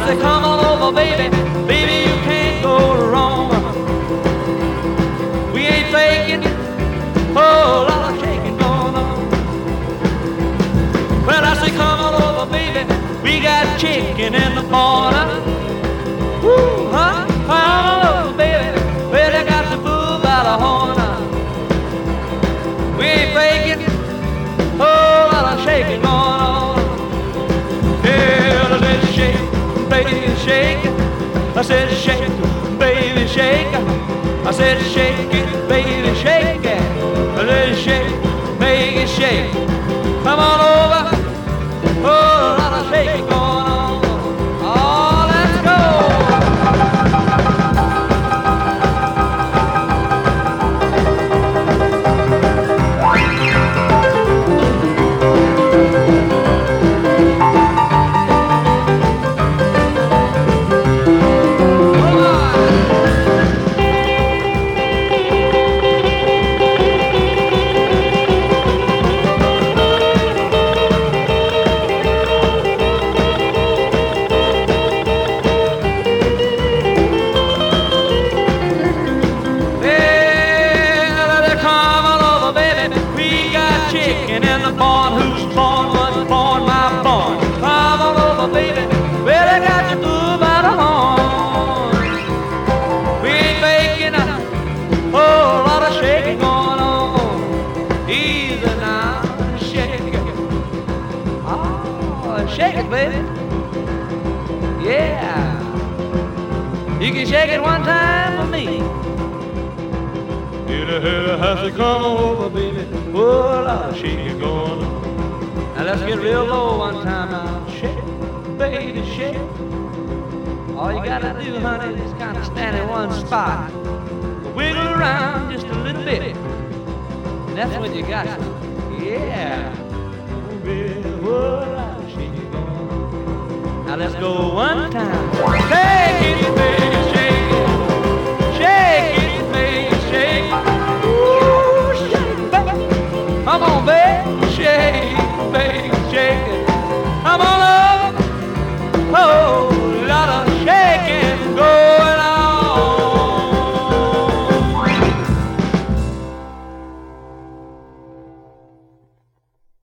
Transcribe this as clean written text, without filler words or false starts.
say, come on over, baby. Baby, you can't go wrong. We ain't faking. Oh, lot of shaking going on. Well, I say, come on over, baby. We got chicken in the corner. Woo, huh? Come on over, baby. Well, they got the bull by the horn. We ain't faking. Oh, lot of shaking going on. Yeah, I said, shake, baby, shake. I said, shake, baby, shake. I said, shake it, baby, shake it. I said, shake, baby, shake. Come on over. Oh, a lot of shaking going on. Oh, let's go. Chicken in the barn, who's born, was born, my born. Come on over, baby. Well, I got you through by the horn. We ain't making a whole lot of shaking going on. Easy now, shake it. Oh, shake it, baby. Yeah. You can shake it one time for me. I say, come on over, baby. Oh, a lot of shaking going on. Now let's get real low one time now. Shake, baby, shake. All you gotta do, honey, is kind of stand in one spot. Wiggle around just a little bit. And that's when you got it. Yeah. Oh, baby, oh, a lot of shaking going on. Now let's go one time. Take it, baby.